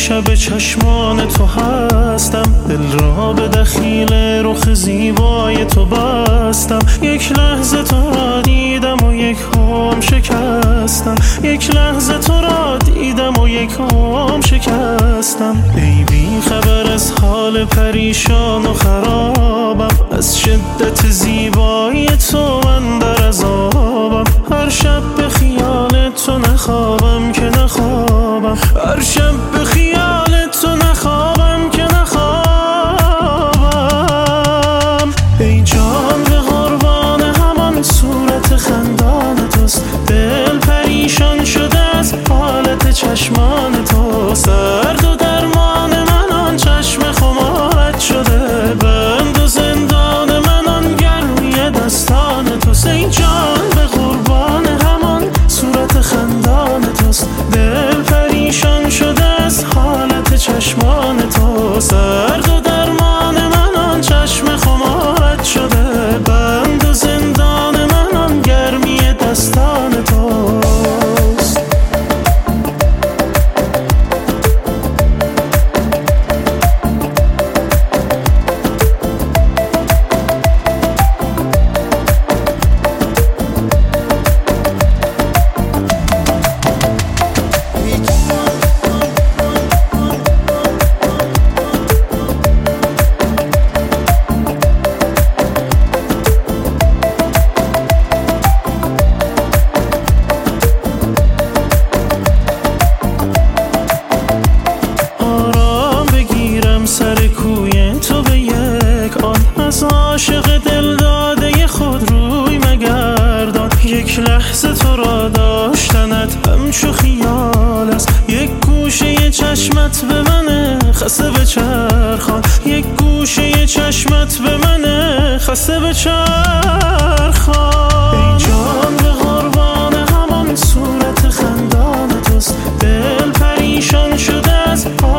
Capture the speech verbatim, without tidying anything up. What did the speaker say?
شب چشمان تو هستم، دل را به دخیل رخ زیبای تو بستم. یک لحظه تو را دیدم و یک هم شکستم، یک لحظه تو را دیدم و یک هم شکستم. ای بی خبر از حال پریشان و خرابم، از شدت زیبایی تو من در عذابم. هر شب به خیال تو نخوابم که نخوابم، هر شب به خیال تو نخوابم که نخوابم. ای جان به قربان همان صورت خندان توست، دل پریشان شده از حالت چشمان تو. سرد و درمان من آن چشم خمارت شده، بند و زندان من آن گرمی دستان توست. ای جان به قربان همان صورت خندان توست، دل پریشان شده از حالت چشمان تو. سرد و درمان من آن چشم خمارت شده، بند و زندان من آن گرمی دستان توست. سر کوی تو به یک آن، از عاشق دل داده خود روی مگردان. یک لحظه تو را داشتنت همچو خیال است، یک گوشه چشمت به من خسته به چرخان، یک گوشه چشمت به من خسته به چرخان. ای جان به قربان همان صورت خندان توست، دل پریشان شده از